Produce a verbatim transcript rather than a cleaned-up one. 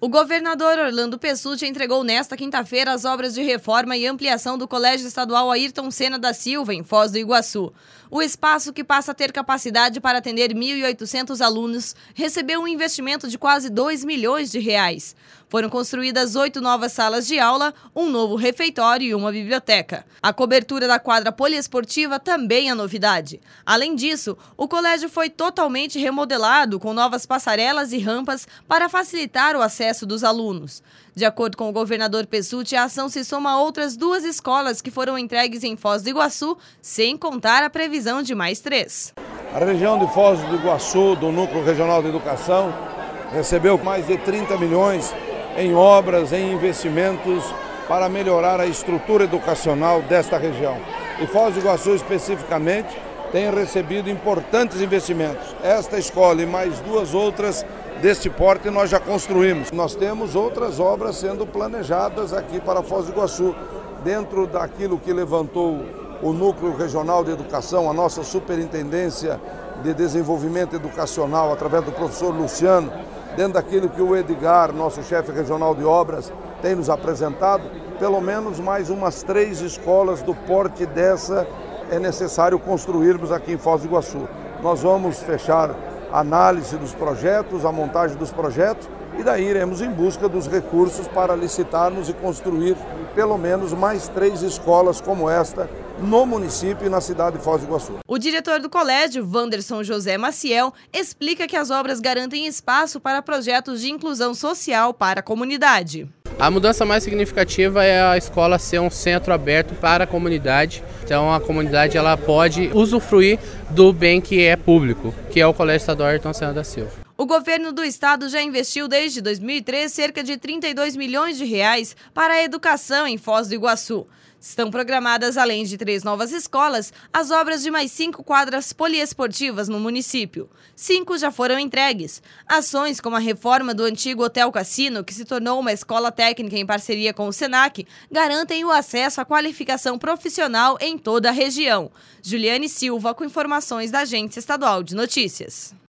O governador Orlando Pessutti entregou nesta quinta-feira as obras de reforma e ampliação do Colégio Estadual Ayrton Senna da Silva, em Foz do Iguaçu. O espaço, que passa a ter capacidade para atender mil e oitocentos alunos, recebeu um investimento de quase dois milhões de reais. Foram construídas oito novas salas de aula, um novo refeitório e uma biblioteca. A cobertura da quadra poliesportiva também é novidade. Além disso, o colégio foi totalmente remodelado, com novas passarelas e rampas para facilitar o acesso dos alunos. De acordo com o governador Pessutti, a ação se soma a outras duas escolas que foram entregues em Foz do Iguaçu, sem contar a previsão de mais três. A região de Foz do Iguaçu, do Núcleo Regional de Educação, recebeu mais de trinta milhões em obras, em investimentos para melhorar a estrutura educacional desta região. E Foz do Iguaçu, especificamente, tem recebido importantes investimentos. Esta escola e mais duas outras deste porte nós já construímos. Nós temos outras obras sendo planejadas aqui para Foz do Iguaçu, dentro daquilo que levantou o Núcleo Regional de Educação, a nossa Superintendência de Desenvolvimento Educacional, através do professor Luciano, dentro daquilo que o Edgar, nosso chefe regional de obras, tem nos apresentado, pelo menos mais umas três escolas do porte dessa é necessário construirmos aqui em Foz do Iguaçu. Nós vamos fechar a análise dos projetos, a montagem dos projetos, e daí iremos em busca dos recursos para licitarmos e construir pelo menos mais três escolas como esta no município e na cidade de Foz do Iguaçu. O diretor do colégio, Wanderson José Maciel, explica que as obras garantem espaço para projetos de inclusão social para a comunidade. A mudança mais significativa é a escola ser um centro aberto para a comunidade. Então a comunidade ela pode usufruir do bem que é público, que é o Colégio Estadual Ayrton Senna da Silva. O governo do estado já investiu desde dois mil e três cerca de trinta e dois milhões de reais para a educação em Foz do Iguaçu. Estão programadas, além de três novas escolas, as obras de mais cinco quadras poliesportivas no município. Cinco já foram entregues. Ações como a reforma do antigo Hotel Cassino, que se tornou uma escola técnica em parceria com o Senac, garantem o acesso à qualificação profissional em toda a região. Juliane Silva, com informações da Agência Estadual de Notícias.